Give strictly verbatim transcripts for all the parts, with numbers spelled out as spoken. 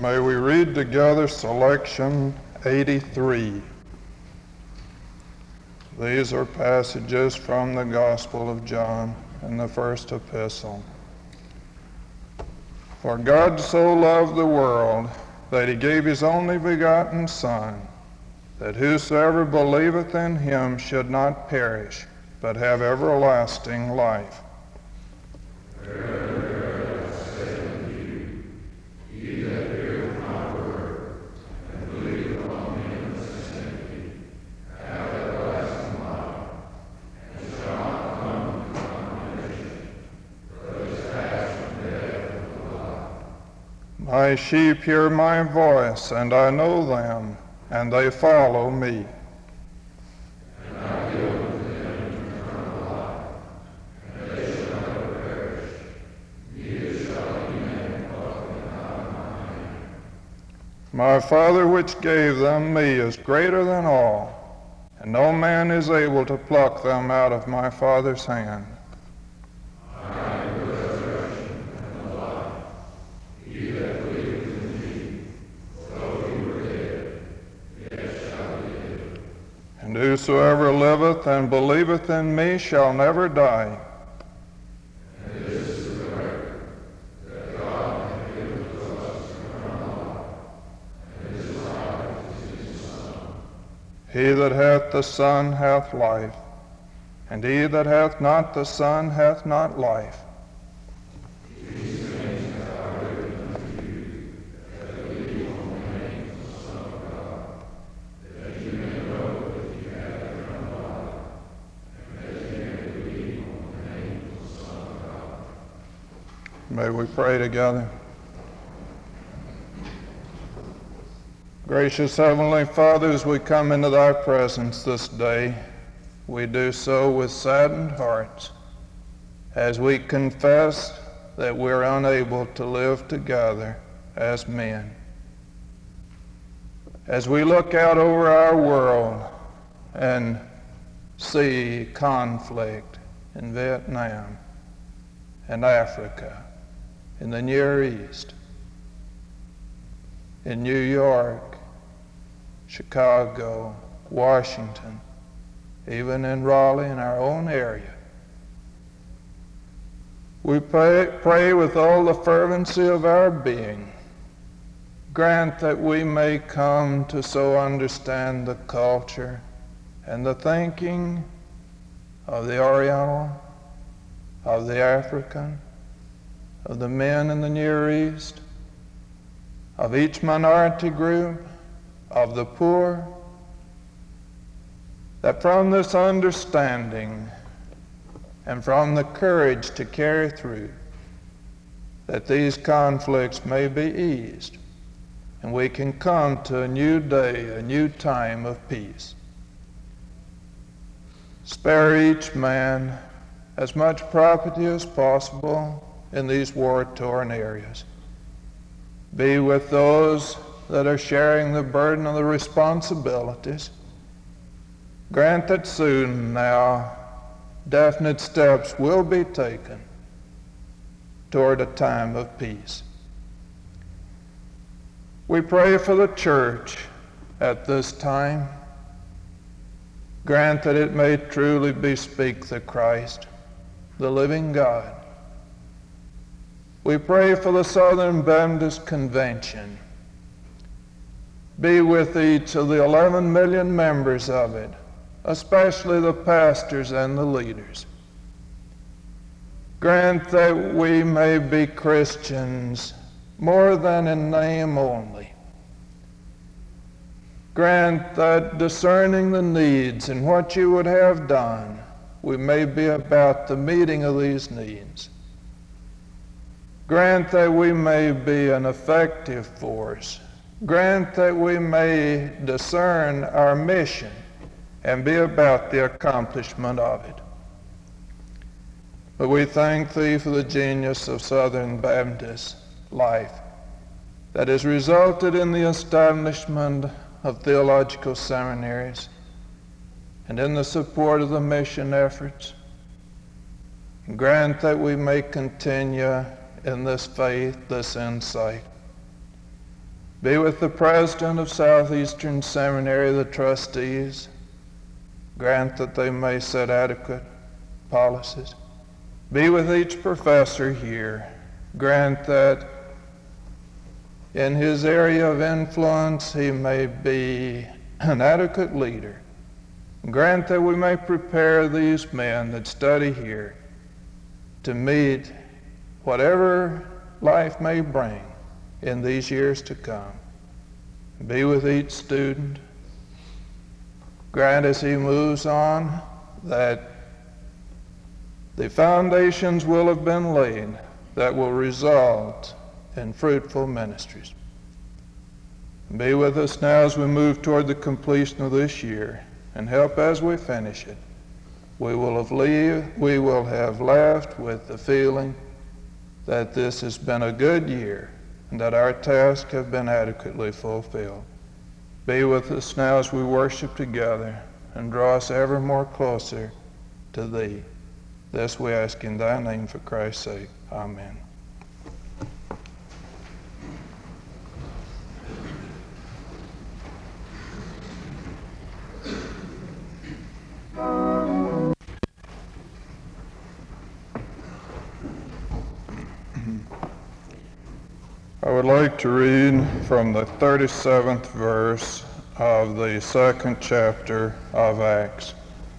May we read together selection eighty-three. These are passages from the Gospel of John in the first epistle. For God so loved the world that he gave his only begotten Son, that whosoever believeth in him should not perish, but have everlasting life. My sheep hear my voice, and I know them, and they follow me. And I give unto them eternal life, and they shall never perish, neither shall any man pluck them out of my hand. My Father which gave them me is greater than all, and no man is able to pluck them out of my Father's hand. And whosoever liveth and believeth in me shall never die. And this is the record, that God hath given to us eternal life, and his life is in his Son. He that hath the Son hath life, and he that hath not the Son hath not life. These things have I written unto you, that believe on the name of the Son of God, that you may know that you have eternal life, and that you may believe on the name of the Son of God. May we pray together. Gracious Heavenly Father, as we come into thy presence this day, we do so with saddened hearts, as we confess that we're unable to live together as men. As we look out over our world and see conflict in Vietnam and Africa, in the Near East, in New York, Chicago, Washington, even in Raleigh, in our own area, we pray, pray with all the fervency of our being. Grant that we may come to so understand the culture and the thinking of the Oriental, of the African, of the men in the Near East, of each minority group, of the poor, that from this understanding and from the courage to carry through, that these conflicts may be eased, and we can come to a new day, a new time of peace. Spare each man as much property as possible in these war-torn areas. Be with those that are sharing the burden of the responsibilities. Grant that soon now definite steps will be taken toward a time of peace. We pray for the church at this time. Grant that it may truly bespeak the Christ, the living God. We pray for the Southern Baptist Convention. Be with each of the eleven million members of it, especially the pastors and the leaders. Grant that we may be Christians more than in name only. Grant that discerning the needs and what you would have done, we may be about the meeting of these needs. Grant that we may be an effective force. Grant that we may discern our mission and be about the accomplishment of it. But we thank thee for the genius of Southern Baptist life that has resulted in the establishment of theological seminaries and in the support of the mission efforts. And grant that we may continue in this faith, this insight. Be with the president of Southeastern Seminary, the trustees. Grant that they may set adequate policies. Be with each professor here. Grant that in his area of influence he may be an adequate leader. Grant that we may prepare these men that study here to meet whatever life may bring in these years to come. Be with each student. Grant as he moves on that the foundations will have been laid that will result in fruitful ministries. Be with us now as we move toward the completion of this year, and help as we finish it. We will have leave, we will have left with the feeling that this has been a good year and that our tasks have been adequately fulfilled. Be with us now as we worship together and draw us ever more closer to Thee. This we ask in Thy name for Christ's sake. Amen. I would like to read from the thirty-seventh verse of the second chapter of Acts.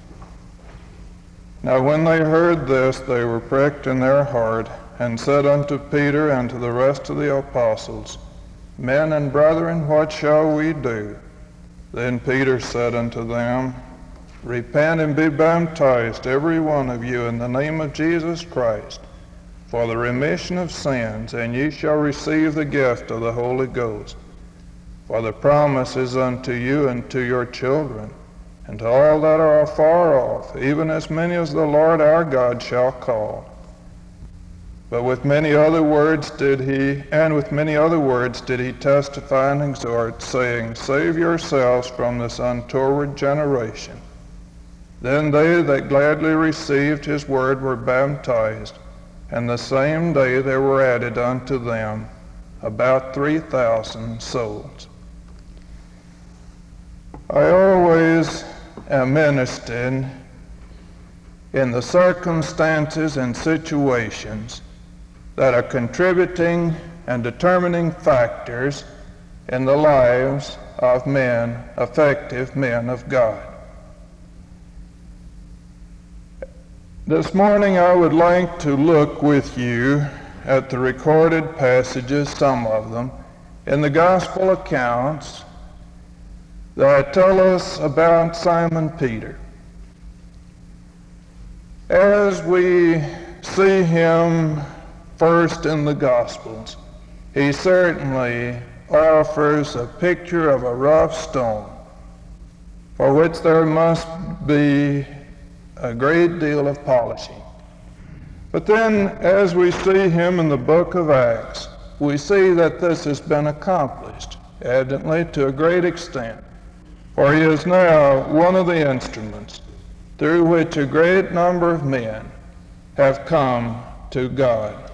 Now when they heard this, they were pricked in their heart, and said unto Peter and to the rest of the apostles, Men and brethren, what shall we do? Then Peter said unto them, Repent and be baptized, every one of you, in the name of Jesus Christ, for the remission of sins, and ye shall receive the gift of the Holy Ghost. For the promise is unto you and to your children, and to all that are afar off, even as many as the Lord our God shall call. But with many other words did he, and with many other words did he testify and exhort, saying, Save yourselves from this untoward generation. Then they that gladly received his word were baptized, and the same day there were added unto them about three thousand souls. I always am interested in the circumstances and situations that are contributing and determining factors in the lives of men, effective men of God. This morning I would like to look with you at the recorded passages, some of them, in the gospel accounts that tell us about Simon Peter. As we see him first in the Gospels, he certainly offers a picture of a rough stone for which there must be a great deal of polishing. But then, as we see him in the book of Acts, we see that this has been accomplished, evidently to a great extent, for he is now one of the instruments through which a great number of men have come to God.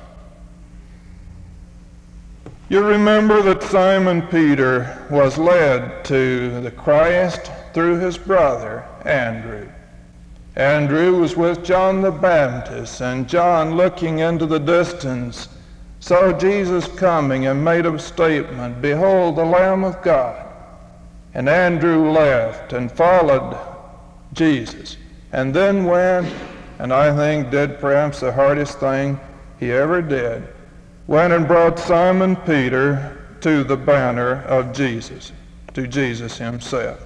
You remember that Simon Peter was led to the Christ through his brother Andrew. Andrew was with John the Baptist, and John, looking into the distance, saw Jesus coming and made a statement, Behold, the Lamb of God. And Andrew left and followed Jesus, and then went, and I think did perhaps the hardest thing he ever did, went and brought Simon Peter to the banner of Jesus, to Jesus himself.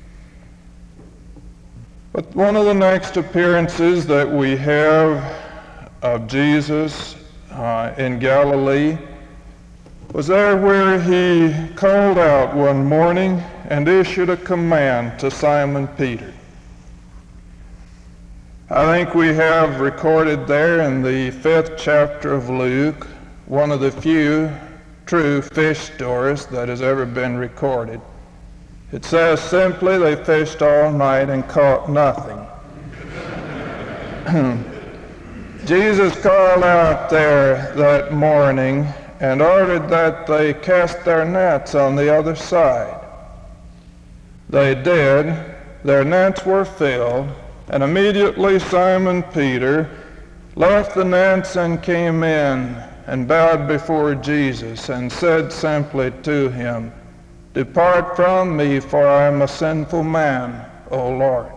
But one of the next appearances that we have of Jesus uh, in Galilee was there where he called out one morning and issued a command to Simon Peter. I think we have recorded there in the fifth chapter of Luke one of the few true fish stories that has ever been recorded. It says simply, they fished all night and caught nothing. Jesus called out there that morning and ordered that they cast their nets on the other side. They did. Their nets were filled, and immediately Simon Peter left the nets and came in and bowed before Jesus and said simply to him, "Depart from me, for I am a sinful man, O Lord."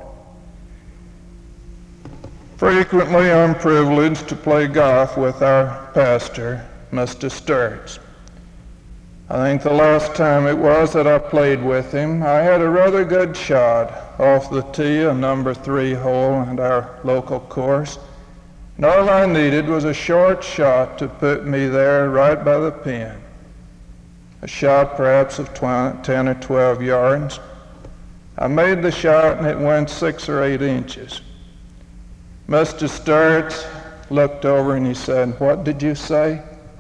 Frequently I'm privileged to play golf with our pastor, Mister Sturts. I think the last time it was that I played with him, I had a rather good shot off the tee, a number three hole at our local course. And all I needed was a short shot to put me there right by the pin. A shot perhaps of ten or twelve yards. I made the shot and it went six or eight inches. Mister Sturts looked over and he said, "What did you say?"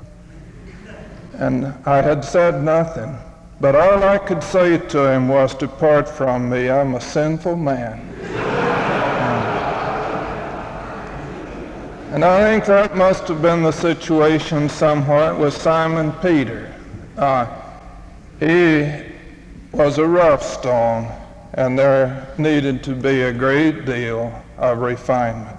And I had said nothing, but all I could say to him was, "Depart from me, I'm a sinful man." And I think that must have been the situation somewhat with Simon Peter. Uh, he was a rough stone, and there needed to be a great deal of refinement.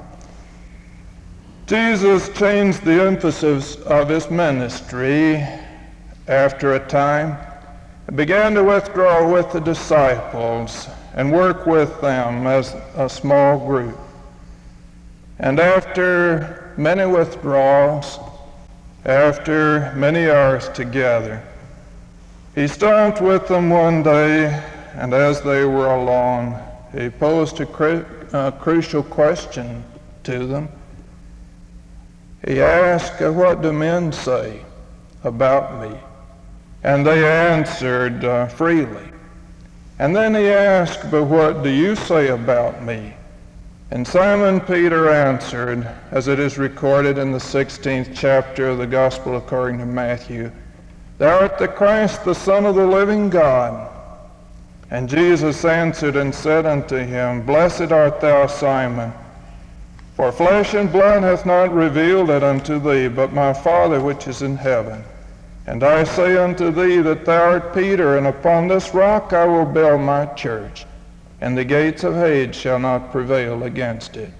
Jesus changed the emphasis of his ministry after a time. He began to withdraw with the disciples and work with them as a small group. And after many withdrawals, after many hours together, he stopped with them one day, and as they were alone, he posed a, cru- a crucial question to them. He asked, "What do men say about me?" And they answered uh, freely. And then he asked, "But what do you say about me?" And Simon Peter answered, as it is recorded in the sixteenth chapter of the Gospel according to Matthew, "Thou art the Christ, the Son of the living God." And Jesus answered and said unto him, "Blessed art thou, Simon, for flesh and blood hath not revealed it unto thee, but my Father which is in heaven. And I say unto thee that thou art Peter, and upon this rock I will build my church, and the gates of Hades shall not prevail against it."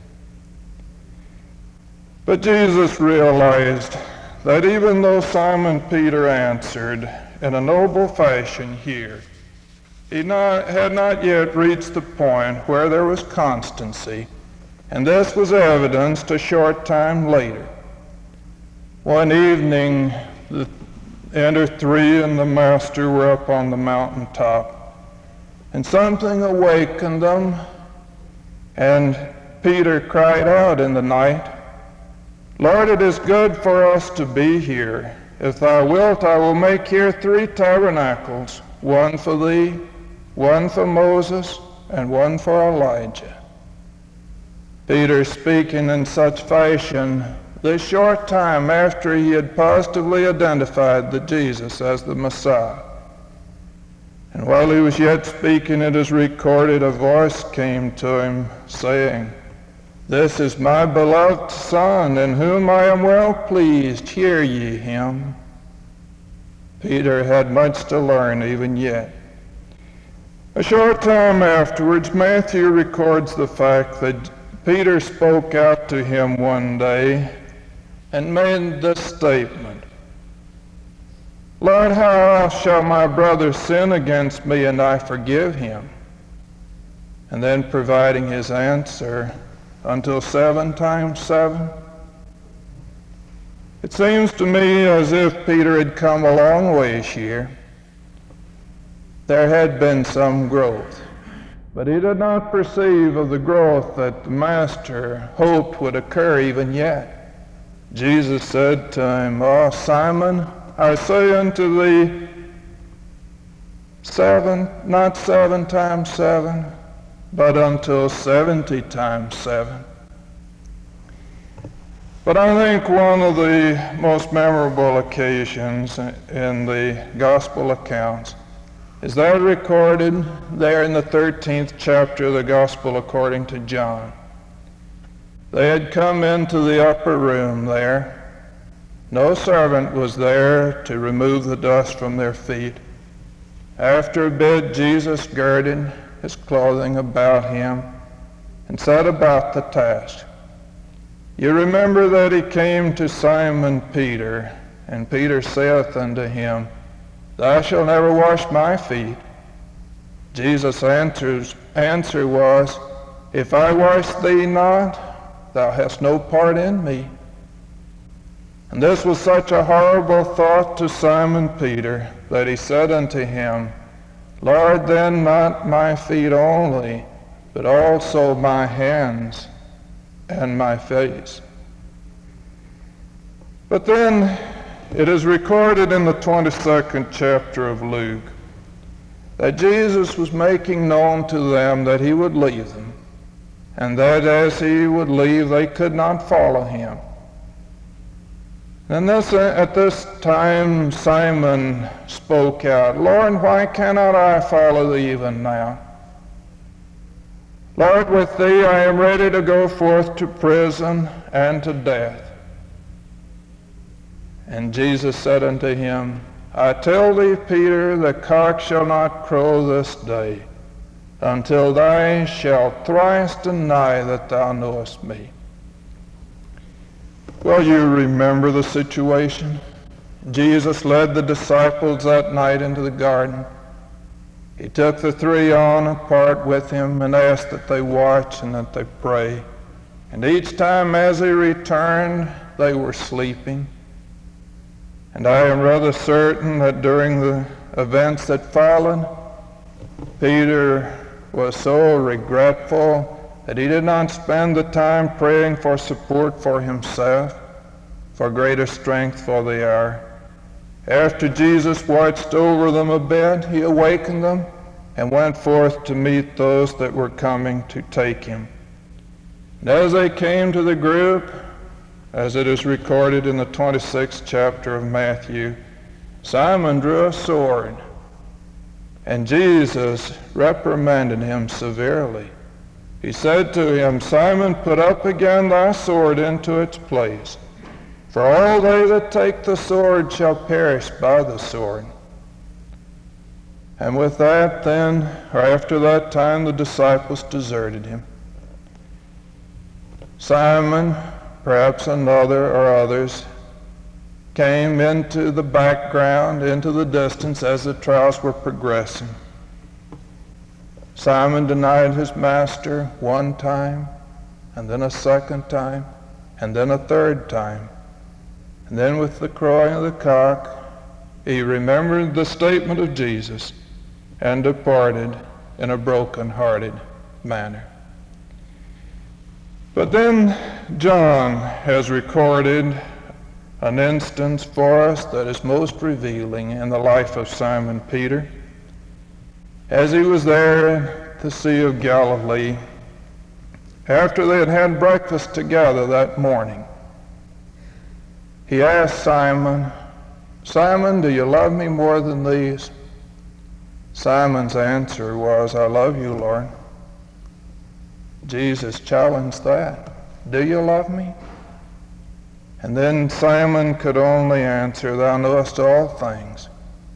But Jesus realized that even though Simon Peter answered in a noble fashion here, he not, had not yet reached the point where there was constancy, and this was evidenced a short time later. One evening, the Enter three and the Master were up on the mountaintop, and something awakened them, and Peter cried out in the night, "Lord, it is good for us to be here. If thou wilt, I will make here three tabernacles, one for thee, one for Moses, and one for Elijah." Peter, speaking in such fashion, this short time after he had positively identified the Jesus as the Messiah. And while he was yet speaking, it is recorded, a voice came to him saying, "This is my beloved Son, in whom I am well pleased. Hear ye him." Peter had much to learn even yet. A short time afterwards, Matthew records the fact that Peter spoke out to him one day and made this statement, "Lord, how else shall my brother sin against me and I forgive him?" And then providing his answer, "Until seven times seven?" It seems to me as if Peter had come a long ways here. There had been some growth, but he did not perceive of the growth that the Master hoped would occur even yet. Jesus said to him, "Oh, Simon, I say unto thee, seven, not seven times seven, but until seventy times seven." But I think one of the most memorable occasions in the gospel accounts is that recorded there in the thirteenth chapter of the Gospel according to John. They had come into the upper room there, No servant was there to remove the dust from their feet. After a bit, Jesus girded his clothing about him and set about the task. You remember that he came to Simon Peter, and Peter saith unto him, Thou shalt never wash my feet. Jesus' answers, answer was, If I wash thee not, thou hast no part in me. And this was such a horrible thought to Simon Peter that he said unto him, Lord, then not my feet only, but also my hands and my face. But then it is recorded in the twenty-second chapter of Luke that Jesus was making known to them that he would leave them, and that as he would leave, they could not follow him. And this, at this time Simon spoke out, Lord, why cannot I follow thee even now? Lord, with thee I am ready to go forth to prison and to death. And Jesus said unto him, I tell thee, Peter, the cock shall not crow this day, until thou shalt thrice deny that thou knowest me. Well, you remember the situation. Jesus led the disciples that night into the garden. He took the three on apart with him and asked that they watch and that they pray. And each time as he returned, they were sleeping. And I am rather certain that during the events that followed, Peter was so regretful that he did not spend the time praying for support for himself, for greater strength for the hour. After Jesus watched over them a bit, he awakened them and went forth to meet those that were coming to take him. And as they came to the group, as it is recorded in the twenty-sixth chapter of Matthew, Simon drew a sword, and Jesus reprimanded him severely. He said to him, Simon, put up again thy sword into its place, for all they that take the sword shall perish by the sword. And with that then, or after that time, the disciples deserted him. Simon, perhaps another or others, came into the background, into the distance as the trials were progressing. Simon denied his master one time, and then a second time, and then a third time. And then with the crowing of the cock, he remembered the statement of Jesus and departed in a broken-hearted manner. But then John has recorded an instance for us that is most revealing in the life of Simon Peter. As he was there at the Sea of Galilee, after they had had breakfast together that morning, he asked Simon, Simon, do you love me more than these? Simon's answer was, I love you, Lord. Jesus challenged that. Do you love me? And then Simon could only answer, Thou knowest all things.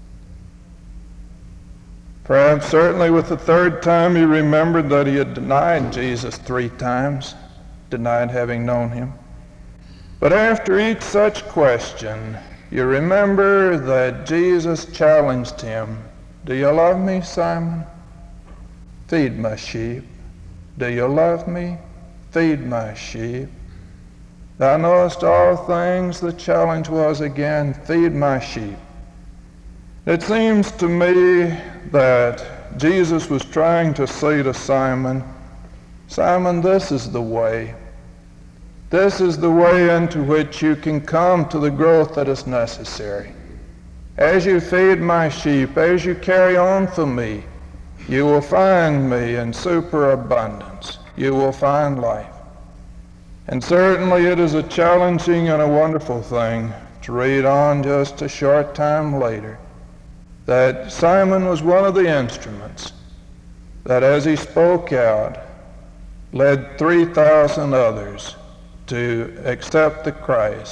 Perhaps certainly with the third time he remembered that he had denied Jesus three times, denied having known him. But after each such question, you remember that Jesus challenged him, Do you love me, Simon? Feed my sheep. Do you love me? Feed my sheep. Thou knowest all things. The challenge was again, feed my sheep. It seems to me that Jesus was trying to say to Simon, Simon, this is the way. This is the way into which you can come to the growth that is necessary. As you feed my sheep, as you carry on for me, you will find me in superabundance. You will find life. And certainly it is a challenging and a wonderful thing to read on just a short time later that Simon was one of the instruments that as he spoke out led three thousand others to accept the Christ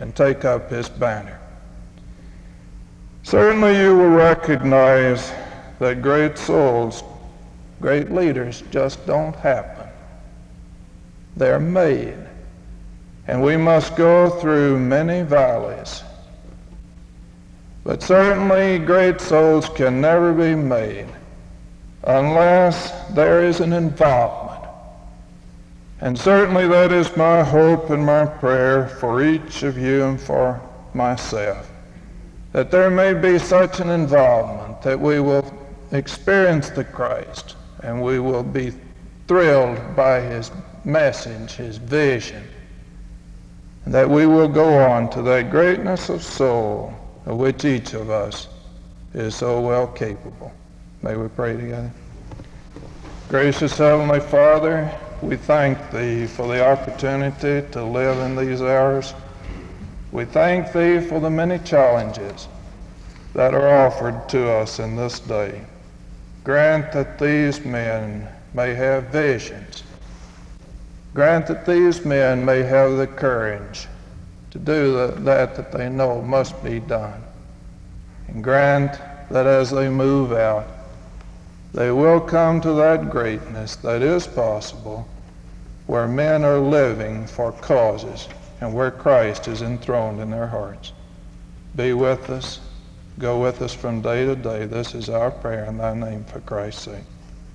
and take up his banner. Certainly you will recognize that great souls, great leaders just don't happen. They're made. And we must go through many valleys. But certainly great souls can never be made unless there is an involvement. And certainly that is my hope and my prayer for each of you and for myself, that there may be such an involvement that we will experience the Christ and we will be thrilled by his message, his vision, and that we will go on to that greatness of soul of which each of us is so well capable. May we pray together. Gracious Heavenly Father, we thank Thee for the opportunity to live in these hours. We thank Thee for the many challenges that are offered to us in this day. Grant that these men may have visions. Grant that these men may have the courage to do the, that that they know must be done. And grant that as they move out, they will come to that greatness that is possible, where men are living for causes and where Christ is enthroned in their hearts. Be with us. Go with us from day to day. This is our prayer in thy name, for Christ's sake.